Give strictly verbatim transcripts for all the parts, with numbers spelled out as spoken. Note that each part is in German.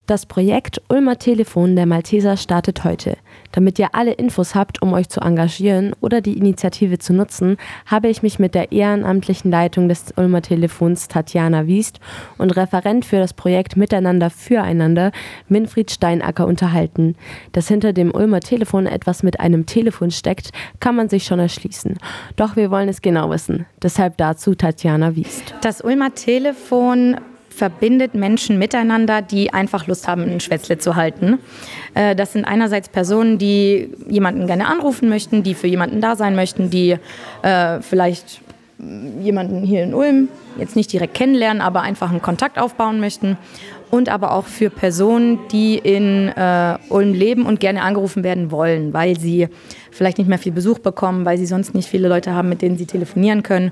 Das Projekt Ulmer Telefon der Malteser startet heute. Damit ihr alle Infos habt, um euch zu engagieren oder die Initiative zu nutzen, habe ich mich mit der ehrenamtlichen Leitung des Ulmer Telefons Tatjana Wiest und Referent für das Projekt Miteinander füreinander Winfried Steinacker unterhalten. Dass hinter dem Ulmer Telefon etwas mit einem Telefon steckt, kann man sich schon erschließen. Doch wir wollen es genau wissen. Deshalb dazu Tatjana Wiest. Das Ulmer Telefon verbindet Menschen miteinander, die einfach Lust haben, ein Schwätzle zu halten. Das sind einerseits Personen, die jemanden gerne anrufen möchten, die für jemanden da sein möchten, die äh, vielleicht jemanden hier in Ulm jetzt nicht direkt kennenlernen, aber einfach einen Kontakt aufbauen möchten. Und aber auch für Personen, die in äh, Ulm leben und gerne angerufen werden wollen, weil sie vielleicht nicht mehr viel Besuch bekommen, weil sie sonst nicht viele Leute haben, mit denen sie telefonieren können.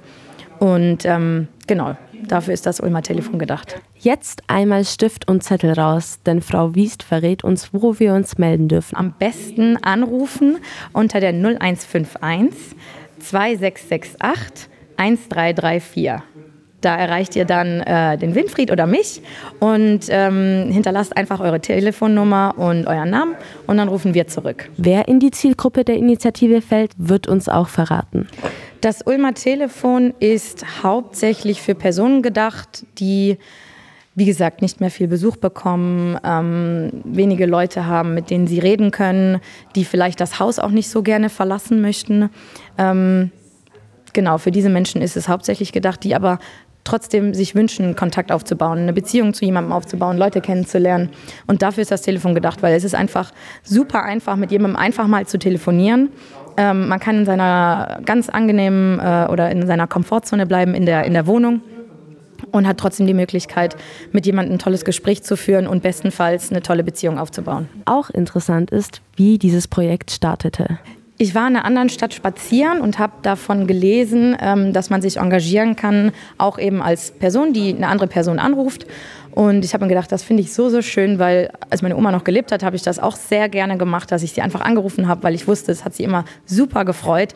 Und ähm, genau, dafür ist das Ulmer Telefon gedacht. Jetzt einmal Stift und Zettel raus, denn Frau Wiest verrät uns, wo wir uns melden dürfen. Am besten anrufen unter der null eins fünf eins zwei sechs sechs acht eins drei drei vier. Da erreicht ihr dann äh, den Winfried oder mich und ähm, hinterlasst einfach eure Telefonnummer und euren Namen und dann rufen wir zurück. Wer in die Zielgruppe der Initiative fällt, wird uns auch verraten. Das Ulmer Telefon ist hauptsächlich für Personen gedacht, die, wie gesagt, nicht mehr viel Besuch bekommen, ähm, wenige Leute haben, mit denen sie reden können, die vielleicht das Haus auch nicht so gerne verlassen möchten. Ähm, genau, für diese Menschen ist es hauptsächlich gedacht, die aber trotzdem sich wünschen, Kontakt aufzubauen, eine Beziehung zu jemandem aufzubauen, Leute kennenzulernen. Und dafür ist das Telefon gedacht, weil es ist einfach super einfach, mit jemandem einfach mal zu telefonieren. Ähm, man kann in seiner ganz angenehmen äh, oder in seiner Komfortzone bleiben in der, in der Wohnung und hat trotzdem die Möglichkeit, mit jemandem ein tolles Gespräch zu führen und bestenfalls eine tolle Beziehung aufzubauen. Auch interessant ist, wie dieses Projekt startete. Ich war in einer anderen Stadt spazieren und habe davon gelesen, dass man sich engagieren kann, auch eben als Person, die eine andere Person anruft. Und ich habe mir gedacht, das finde ich so, so schön, weil als meine Oma noch gelebt hat, habe ich das auch sehr gerne gemacht, dass ich sie einfach angerufen habe, weil ich wusste, es hat sie immer super gefreut.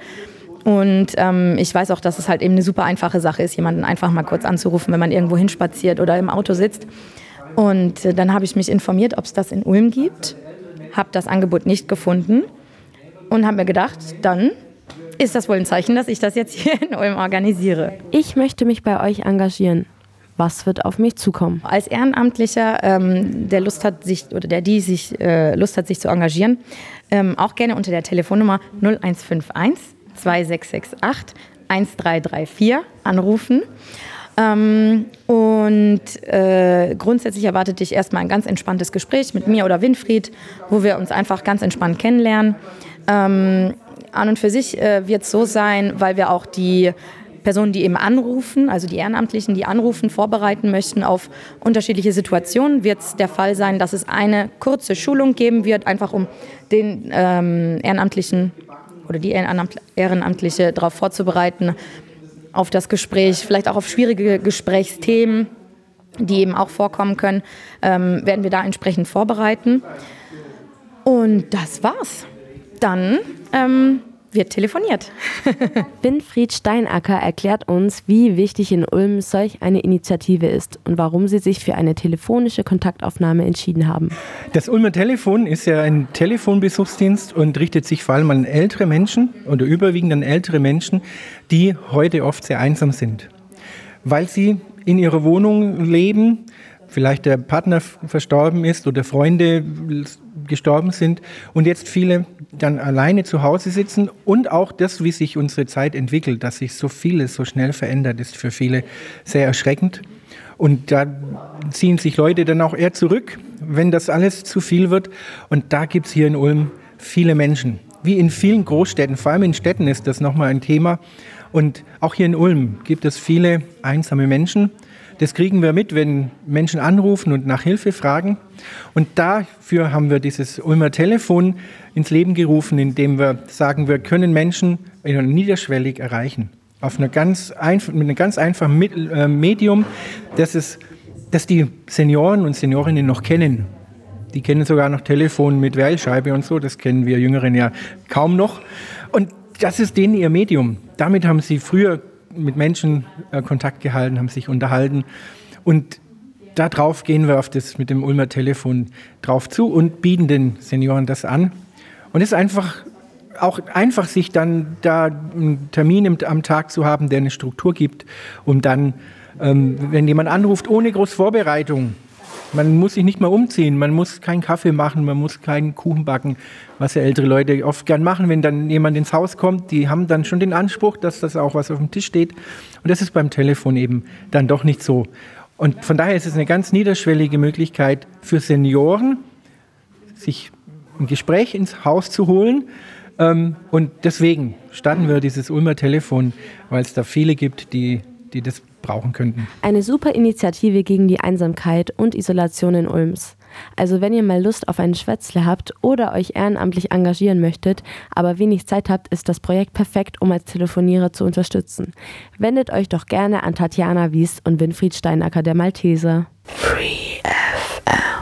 Und ähm, ich weiß auch, dass es halt eben eine super einfache Sache ist, jemanden einfach mal kurz anzurufen, wenn man irgendwo hinspaziert oder im Auto sitzt. Und äh, dann habe ich mich informiert, ob es das in Ulm gibt, habe das Angebot nicht gefunden. Und habe mir gedacht, dann ist das wohl ein Zeichen, dass ich das jetzt hier in Ulm organisiere. Ich möchte mich bei euch engagieren. Was wird auf mich zukommen? Als Ehrenamtlicher, ähm, der Lust hat, sich oder der die sich äh, Lust hat, sich zu engagieren, ähm, auch gerne unter der Telefonnummer null eins fünf eins zwei sechs sechs acht eins drei drei vier anrufen. Ähm, und äh, grundsätzlich erwartet dich erstmal ein ganz entspanntes Gespräch mit mir oder Winfried, wo wir uns einfach ganz entspannt kennenlernen. Ähm, an und für sich äh, wird es so sein, weil wir auch die Personen, die eben anrufen, also die Ehrenamtlichen, die anrufen, vorbereiten möchten auf unterschiedliche Situationen, wird es der Fall sein, dass es eine kurze Schulung geben wird, einfach um den ähm, Ehrenamtlichen oder die Ehrenamtliche darauf vorzubereiten, auf das Gespräch, vielleicht auch auf schwierige Gesprächsthemen, die eben auch vorkommen können, ähm, werden wir da entsprechend vorbereiten. Und das war's. Dann ähm, wird telefoniert. Winfried Steinacker erklärt uns, wie wichtig in Ulm solch eine Initiative ist und warum sie sich für eine telefonische Kontaktaufnahme entschieden haben. Das Ulmer Telefon ist ja ein Telefonbesuchsdienst und richtet sich vor allem an ältere Menschen oder überwiegend an ältere Menschen, die heute oft sehr einsam sind, weil sie in ihrer Wohnung leben, vielleicht der Partner verstorben ist oder Freunde gestorben sind und jetzt viele dann alleine zu Hause sitzen und auch das, wie sich unsere Zeit entwickelt, dass sich so vieles so schnell verändert, ist für viele sehr erschreckend. Und da ziehen sich Leute dann auch eher zurück, wenn das alles zu viel wird. Und da gibt es hier in Ulm viele Menschen, wie in vielen Großstädten, vor allem in Städten ist das nochmal ein Thema. Und auch hier in Ulm gibt es viele einsame Menschen. Das kriegen wir mit, wenn Menschen anrufen und nach Hilfe fragen. Und dafür haben wir dieses Ulmer Telefon ins Leben gerufen, indem wir sagen, wir können Menschen niederschwellig erreichen. Auf eine ganz einf- mit einem ganz einfachen Medium, das, es, das die Senioren und Seniorinnen noch kennen. Die kennen sogar noch Telefon mit Wählscheibe und so, das kennen wir Jüngeren ja kaum noch. Und das ist denen ihr Medium. Damit haben sie früher mit Menschen äh, Kontakt gehalten, haben sich unterhalten. Und darauf gehen wir auf das mit dem Ulmer Telefon drauf zu und bieten den Senioren das an. Und es ist einfach auch einfach, sich dann da einen Termin im, am Tag zu haben, der eine Struktur gibt, um dann, ähm, wenn jemand anruft, ohne groß Vorbereitung, man muss sich nicht mal umziehen, man muss keinen Kaffee machen, man muss keinen Kuchen backen, was ja ältere Leute oft gern machen, wenn dann jemand ins Haus kommt, die haben dann schon den Anspruch, dass das auch was auf dem Tisch steht. Und das ist beim Telefon eben dann doch nicht so. Und von daher ist es eine ganz niederschwellige Möglichkeit für Senioren, sich ein Gespräch ins Haus zu holen. Und deswegen starten wir dieses Ulmer Telefon, weil es da viele gibt, die, die das brauchen könnten. Eine super Initiative gegen die Einsamkeit und Isolation in Ulms. Also wenn ihr mal Lust auf einen Schwätzle habt oder euch ehrenamtlich engagieren möchtet, aber wenig Zeit habt, ist das Projekt perfekt, um als Telefonierer zu unterstützen. Wendet euch doch gerne an Tatjana Wies und Winfried Steinacker der Malteser. Free F M